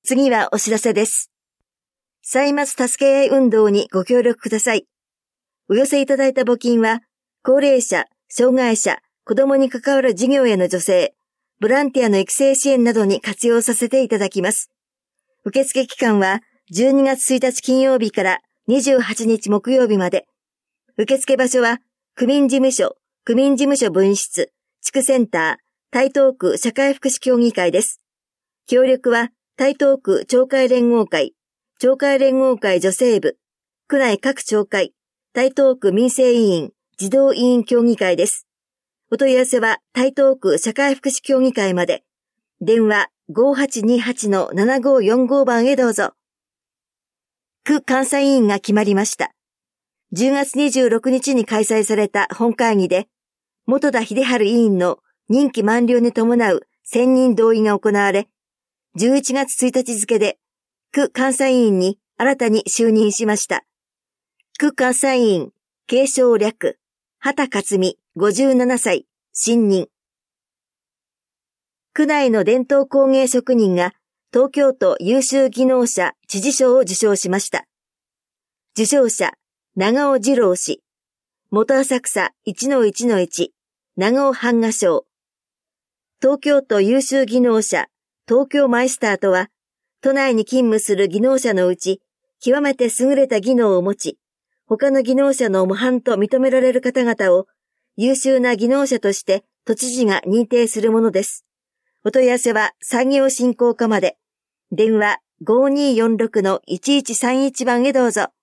次はお知らせです。歳末助け合い運動にご協力ください。お寄せいただいた募金は、高齢者、障害者、子どもに関わる事業への助成、ボランティアの育成支援などに活用させていただきます。受付期間は12月1日金曜日から28日木曜日まで。受付場所は、区民事務所分室、地区センター、台東区社会福祉協議会です。協力は、台東区町会連合会女性部、区内各町会、台東区民生委員、児童委員協議会です。お問い合わせは台東区社会福祉協議会まで。電話 5828-7545 番へどうぞ。区監査委員が決まりました。10月26日に開催された本会議で、本田秀治委員の任期満了に伴う選任同意が行われ、11月1日付で区監査委員に新たに就任しました。区監査委員、継承略、畑克美、57歳、新任。区内の伝統工芸職人が東京都優秀技能者知事賞を受賞しました。受賞者、長尾二郎氏、元浅草 1-1-1、長尾版画賞。東京都優秀技能者、東京マイスターとは、都内に勤務する技能者のうち、極めて優れた技能を持ち、他の技能者の模範と認められる方々を、優秀な技能者として都知事が認定するものです。お問い合わせは産業振興課まで。電話 5246-1131 番へどうぞ。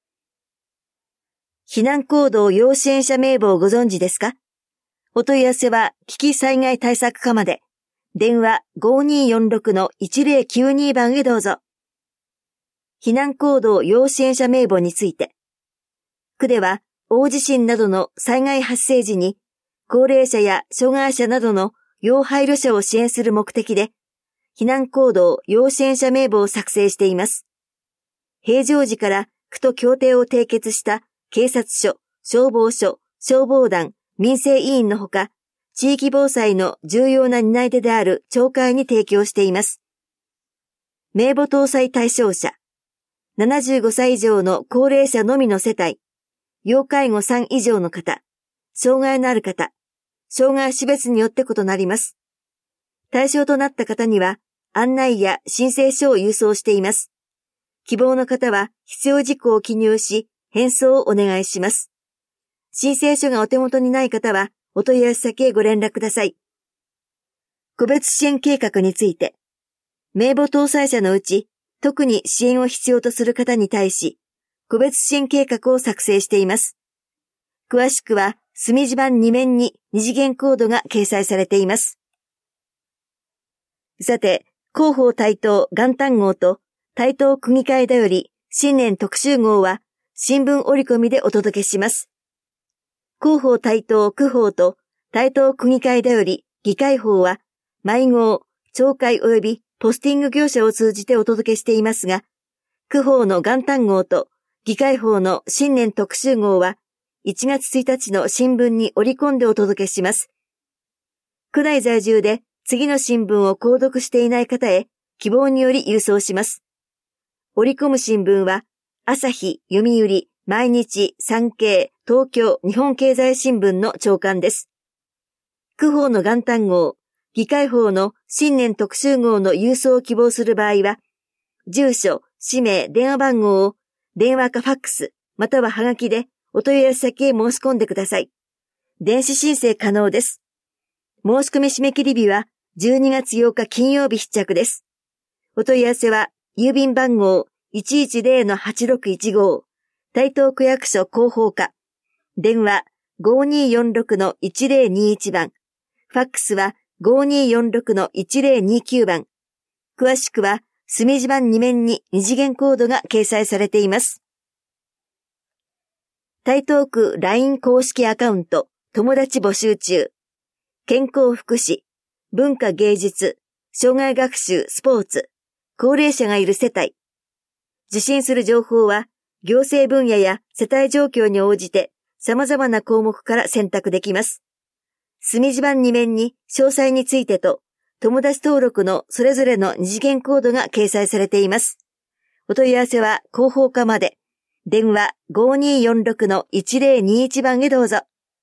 避難行動要支援者名簿をご存知ですか？お問い合わせは危機災害対策課まで。電話 5246-1092 番へどうぞ。避難行動要支援者名簿について。区では大地震などの災害発生時に高齢者や障害者などの要配慮者を支援する目的で避難行動要支援者名簿を作成しています。平常時から区と協定を締結した警察署、消防署、消防団、民生委員のほか、地域防災の重要な担い手である町会に提供しています。名簿搭載対象者、75歳以上の高齢者のみの世帯、要介護3以上の方、障害のある方、障害種別によって異なります。対象となった方には案内や申請書を郵送しています。希望の方は必要事項を記入し、返送をお願いします。申請書がお手元にない方はお問い合わせ先へご連絡ください。個別支援計画について、名簿搭載者のうち特に支援を必要とする方に対し、個別支援計画を作成しています。詳しくは墨字版2面に二次元コードが掲載されています。さて、広報台東元旦号と台東区議会だより新年特集号は新聞折り込みでお届けします。広報台東区報と台東区議会だより議会報は毎号、町会及びポスティング業者を通じてお届けしていますが、区報の元旦号と議会報の新年特集号は1月1日の新聞に折り込んでお届けします。区内在住で次の新聞を購読していない方へ希望により郵送します。折り込む新聞は朝日、読売、毎日、産経、東京、日本経済新聞の朝刊です。区報の元旦号、議会報の新年特集号の郵送を希望する場合は、住所、氏名、電話番号を電話かファックス、またははがきでお問い合わせ先へ申し込んでください。電子申請可能です。申し込み締め切り日は12月8日金曜日必着です。お問い合わせは、郵便番号 110-8615 台東区役所広報課、電話 5246-1021 番、ファックスは 5246-1029 番。詳しくは、墨字版2面に二次元コードが掲載されています。台東区 LINE 公式アカウント、友達募集中。健康福祉、文化芸術、障害学習、スポーツ、高齢者がいる世帯。受信する情報は、行政分野や世帯状況に応じて様々な項目から選択できます。墨字版2面に詳細についてと、 友達登録のそれぞれの二次元コードが掲載されています。お問い合わせは広報課まで。電話 5246-1021 番へどうぞ。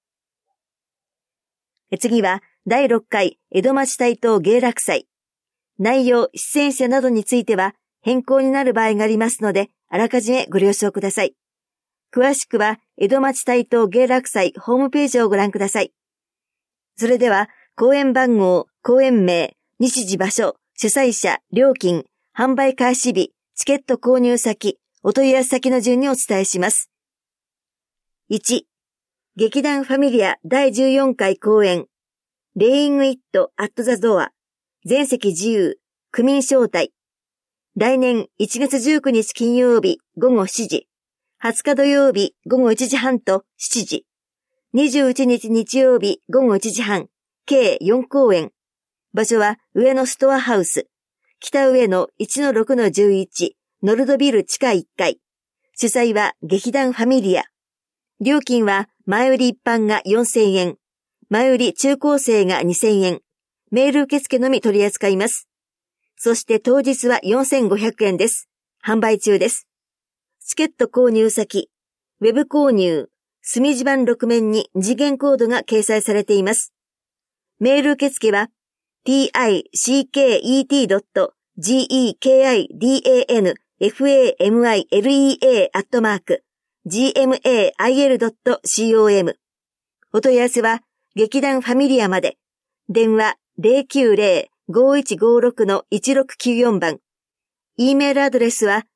次は第6回江戸町台東芸楽祭。内容、出演者などについては変更になる場合がありますので、あらかじめご了承ください。詳しくは江戸町台東芸楽祭ホームページをご覧ください。それでは、公演番号、公演名、日時場所、主催者、料金、販売開始日、チケット購入先、お問い合わせ先の順にお伝えします。1、劇団ファミリア第14回公演、Laying It at the Door、全席自由、区民招待。来年1月19日金曜日午後7時、20日土曜日午後1時半と7時、21日日曜日午後1時半、計4公演。場所は上野ストアハウス、北上野 1-6-11、ノルドビル地下1階。主催は劇団ファミリア。料金は前売り一般が4000円、前売り中高生が2000円、メール受付のみ取り扱います。そして当日は4500円です。販売中です。チケット購入先、ウェブ購入、隅地版6面に二次元コードが掲載されています。メール受付は ticket.gmailea@gmail.com。お問い合わせは劇団ファミリアまで。電話 090-5156-1694 番。E メールアドレスは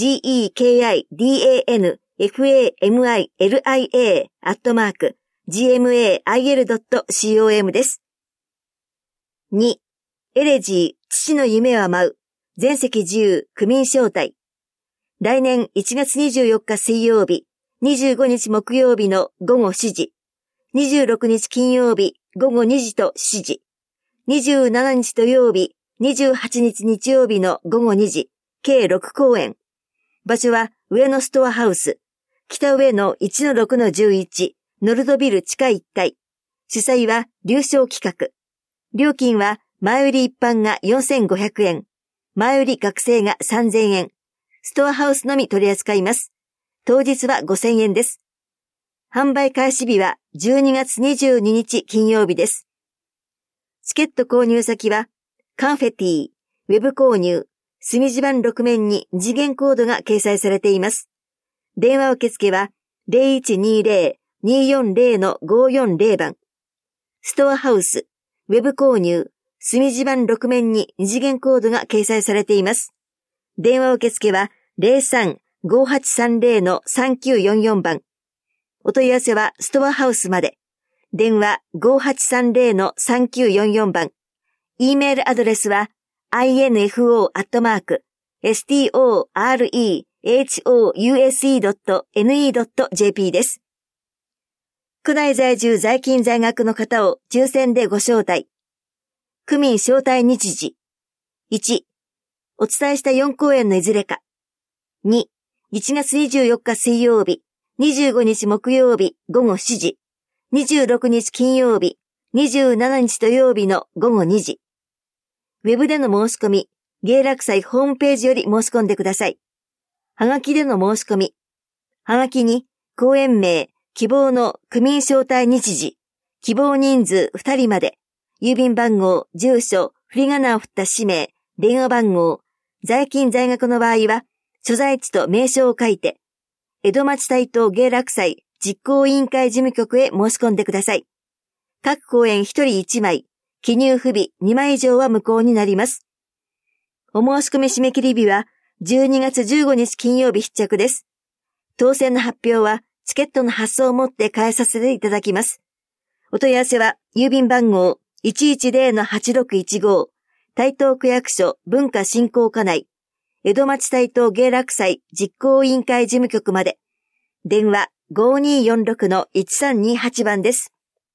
gekidanfamilia@gmail.com です。2、エレジー、父の夢は舞う、全席自由、区民招待。来年1月24日水曜日、25日木曜日の午後7時、26日金曜日午後2時と7時、27日土曜日、28日日曜日の午後2時、計6公演。場所は上野ストアハウス、北上野 1-6-11、ノルドビル地下1階。主催は流昇企画。料金は前売り一般が4500円、前売り学生が3000円、ストアハウスのみ取り扱います。当日は5000円です。販売開始日は12月22日金曜日です。チケット購入先はカンフェティ、ウェブ購入、隅地版6面に二次元コードが掲載されています。電話受付は 0120-240-540 番。ストアハウス、ウェブ購入、隅地版6面に二次元コードが掲載されています。電話受付は 03-5830-3944 番。お問い合わせはストアハウスまで。電話 5830-3944 番。E メールアドレスはinfo@storehouse.ne.jp です。区内在住在勤在学の方を抽選でご招待。区民招待日時。1、お伝えした4公演のいずれか。2、1月24日水曜日、25日木曜日午後7時、26日金曜日、27日土曜日の午後2時。ウェブでの申し込み、芸楽祭ホームページより申し込んでください。はがきでの申し込み。はがきに、公演名、希望の区民招待日時、希望人数2人まで、郵便番号、住所、振り仮名を振った氏名、電話番号、在勤在学の場合は、所在地と名称を書いて、江戸町台東芸楽祭実行委員会事務局へ申し込んでください。各公演1人1枚、記入不備2枚以上は無効になります。お申し込み締め切り日は12月15日金曜日必着です。当選の発表はチケットの発送をもって返させていただきます。お問い合わせは郵便番号 110-8615 台東区役所文化振興課内江戸町台東芸楽祭実行委員会事務局まで。電話 5246-1328 番です。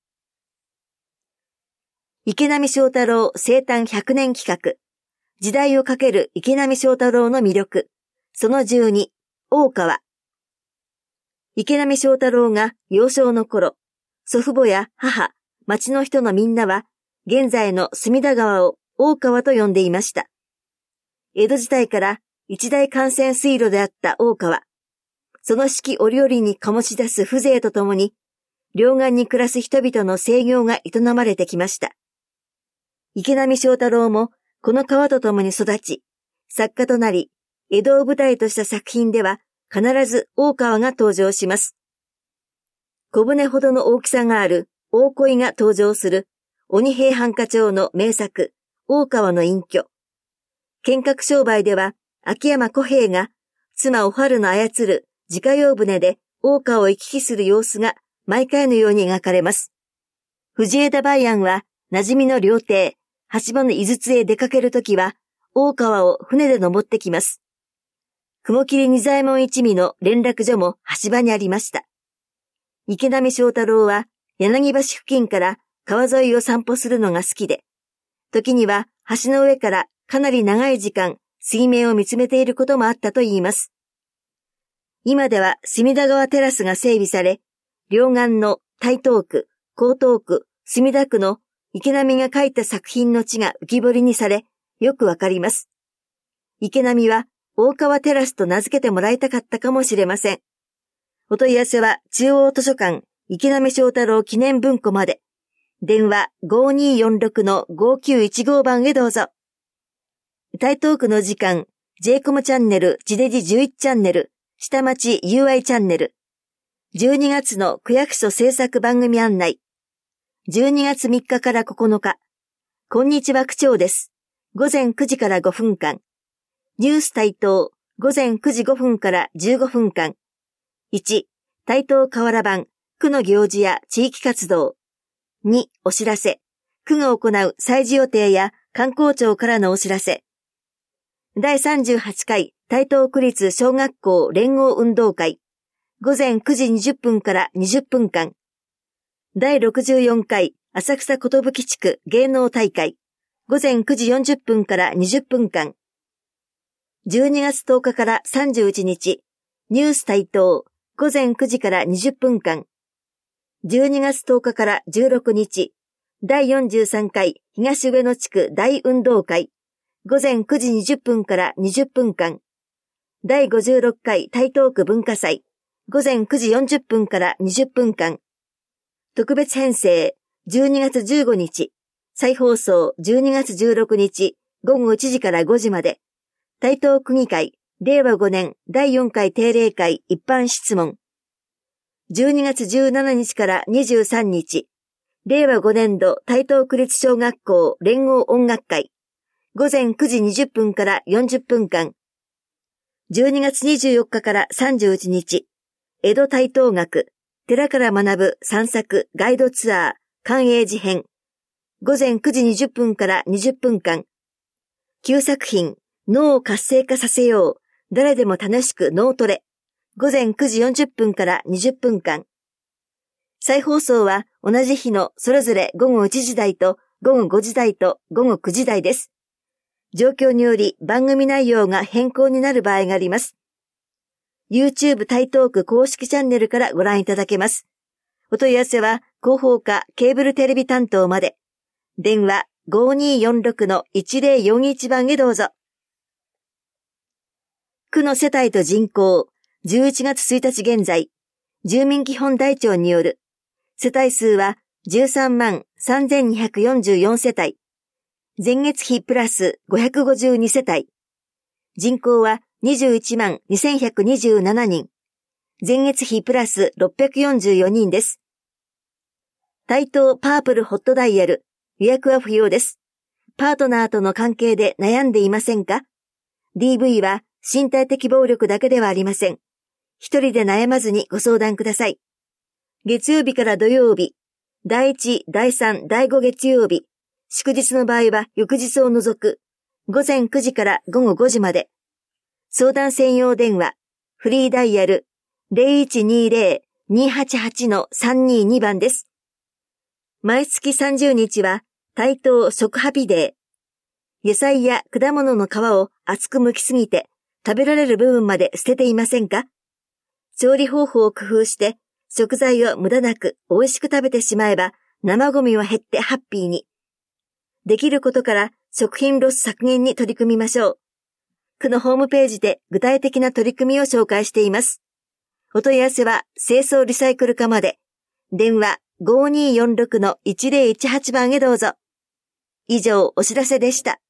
池波正太郎生誕100年企画。時代をかける池波正太郎の魅力。その12、大川。池波正太郎が幼少の頃、祖父母や母、町の人のみんなは、現在の隅田川を大川と呼んでいました。江戸時代から一大幹線水路であった大川。その四季折々に醸し出す風情とともに、両岸に暮らす人々の生業が営まれてきました。池波正太郎もこの川とともに育ち、作家となり、江戸を舞台とした作品では必ず大川が登場します。小舟ほどの大きさがある大鯉が登場する鬼平犯科帳の名作、大川の隠居。剣客商売では秋山小平が妻お春の操る自家用船で大川を行き来する様子が毎回のように描かれます。藤枝梅安は馴染みの料亭、橋場の井筒へ出かけるときは大川を船で登ってきます。雲霧仁左衛門一味の連絡所も橋場にありました。池波正太郎は柳橋付近から川沿いを散歩するのが好きで、時には橋の上からかなり長い時間水面を見つめていることもあったと言います。今では隅田川テラスが整備され、両岸の台東区、江東区、墨田区の池波が書いた作品の地が浮き彫りにされ、よくわかります。池波は大川テラスと名付けてもらいたかったかもしれません。お問い合わせは中央図書館池波正太郎記念文庫まで。電話 5246-5915 番へどうぞ。台東区の時間、j コムチャンネル、地デジ11チャンネル、下町 UI チャンネル。12月の区役所制作番組案内。12月3日から9日。こんにちは区長です。午前9時から5分間。ニュース台東、午前9時5分から15分間。1、台東河原版、区の行事や地域活動。2、お知らせ。区が行う祭事予定や観光庁からのお知らせ。第38回台東区立小学校連合運動会。午前9時20分から20分間。第64回浅草寿地区芸能大会。午前9時40分から20分間。12月10日から31日、ニュース台東、午前9時から20分間。12月10日から16日、第43回東上野地区大運動会、午前9時20分から20分間。第56回台東区文化祭、午前9時40分から20分間。特別編成、12月15日、再放送12月16日、午後1時から5時まで。台東区議会、令和5年第4回定例会一般質問。12月17日から23日、令和5年度台東区立小学校連合音楽会。午前9時20分から40分間。12月24日から31日、江戸台東学、寺から学ぶ散策ガイドツアー、寛永寺編。午前9時20分から20分間。9作品、脳を活性化させよう。誰でも楽しく脳トレ。午前9時40分から20分間。再放送は同じ日のそれぞれ午後1時台と午後5時台と午後9時台です。状況により番組内容が変更になる場合があります。YouTube 台東区公式チャンネルからご覧いただけます。お問い合わせは広報課ケーブルテレビ担当まで。電話 5246-1041 番へどうぞ。区の世帯と人口、11月1日現在、住民基本台帳による世帯数は13万3244世帯、前月比プラス552世帯、人口は21万2127人、前月比プラス644人です。台東パープルホットダイヤル、予約は不要です。パートナーとの関係で悩んでいませんか？ DV は身体的暴力だけではありません。一人で悩まずにご相談ください。月曜日から土曜日、第1、第3、第5月曜日、祝日の場合は翌日を除く、午前9時から午後5時まで。相談専用電話、フリーダイヤル 0120-288-322 番です。毎月30日は台東食ハピデー。野菜や果物の皮を厚く剥きすぎて食べられる部分まで捨てていませんか？調理方法を工夫して食材を無駄なく美味しく食べてしまえば生ゴミは減ってハッピーに。できることから食品ロス削減に取り組みましょう。区のホームページで具体的な取り組みを紹介しています。お問い合わせは清掃リサイクル課まで。電話 5246-1018 番へどうぞ。以上お知らせでした。